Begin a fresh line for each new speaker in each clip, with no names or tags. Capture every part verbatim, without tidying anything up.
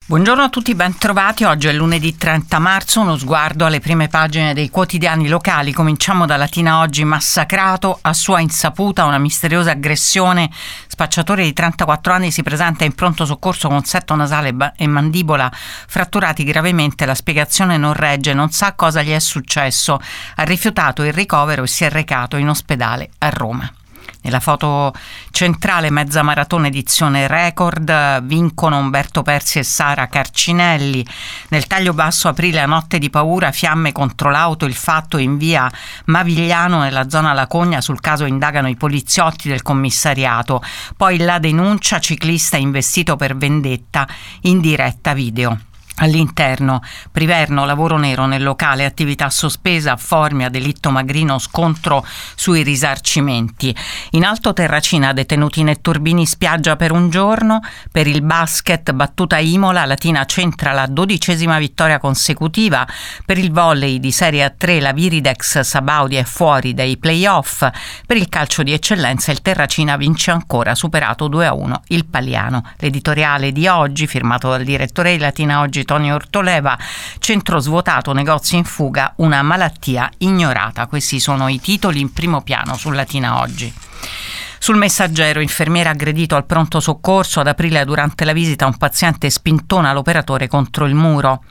Buongiorno a tutti, ben trovati. Oggi è lunedì trenta marzo, uno sguardo alle prime pagine dei quotidiani locali. Cominciamo da Latina Oggi: massacrato a sua insaputa, una misteriosa aggressione. Spacciatore di trentaquattro anni si presenta in pronto soccorso con setto nasale e mandibola fratturati gravemente. La spiegazione non regge, non sa cosa gli è successo. Ha rifiutato il ricovero e si è recato in ospedale a Roma. Nella foto centrale, mezza maratona edizione record, vincono Umberto Persi e Sara Carcinelli. Nel taglio basso, aprile, a notte di paura, fiamme contro l'auto, il fatto in via Mavigliano nella zona Lacogna. Sul caso indagano i poliziotti del commissariato. Poi la denuncia, ciclista investito per vendetta, in diretta video. All'interno, Priverno, lavoro nero nel locale, attività sospesa, Formia, delitto Magrino, scontro sui risarcimenti. In Alto Terracina, detenuti Netturbini, spiaggia per un giorno. Per il basket, battuta Imola, Latina centra la dodicesima vittoria consecutiva. Per il volley di Serie A tre, la Viridex Sabaudia è fuori dai playoff. Per il calcio di eccellenza, il Terracina vince ancora, superato due a uno il Paliano. L'editoriale di oggi, firmato dal direttore di Latina Oggi Tony Ortoleva: centro svuotato, negozi in fuga, una malattia ignorata. Questi sono i titoli in primo piano su Latina Oggi. Sul Messaggero, infermiera aggredito al pronto soccorso. Ad aprile, durante la visita, un paziente spintona l'operatore contro il muro.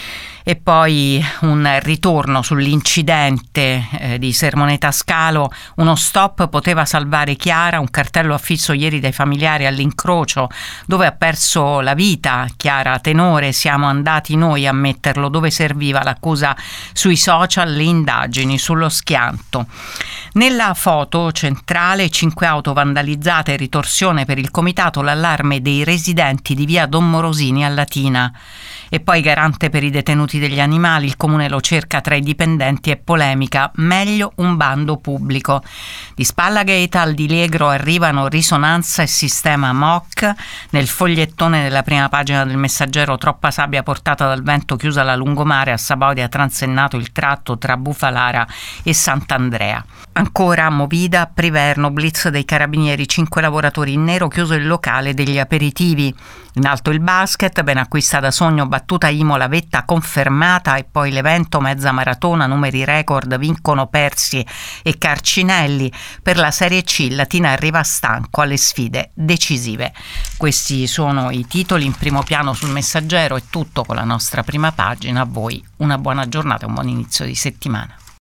E poi un ritorno sull'incidente eh, di Sermoneta Scalo. Uno stop poteva salvare Chiara, un cartello affisso ieri dai familiari all'incrocio dove ha perso la vita Chiara Tenore. Siamo andati noi a metterlo dove serviva, l'accusa sui social, le indagini sullo schianto. Nella foto centrale, cinque auto vandalizzate, ritorsione per il comitato, l'allarme dei residenti di via Don Morosini a Latina. E poi garante per i detenuti degli animali, il comune lo cerca tra i dipendenti e polemica, meglio un bando pubblico. Di Spallagate al Dilegro arrivano risonanza e sistema M O C. Nel fogliettone della prima pagina del Messaggero, troppa sabbia portata dal vento, chiusa la lungomare, a Sabaudia transennato il tratto tra Bufalara e Sant'Andrea. Ancora Movida, Priverno, blitz dei carabinieri, cinque lavoratori in nero, chiuso il locale degli aperitivi. In alto il basket, ben acquistata Sogno, battuta Imola, vetta confermata. E poi l'evento, mezza maratona, numeri record, vincono Persi e Carcinelli. Per la Serie C, Latina arriva stanco alle sfide decisive. Questi sono i titoli in primo piano sul Messaggero. È tutto con la nostra prima pagina. A voi una buona giornata e un buon inizio di settimana.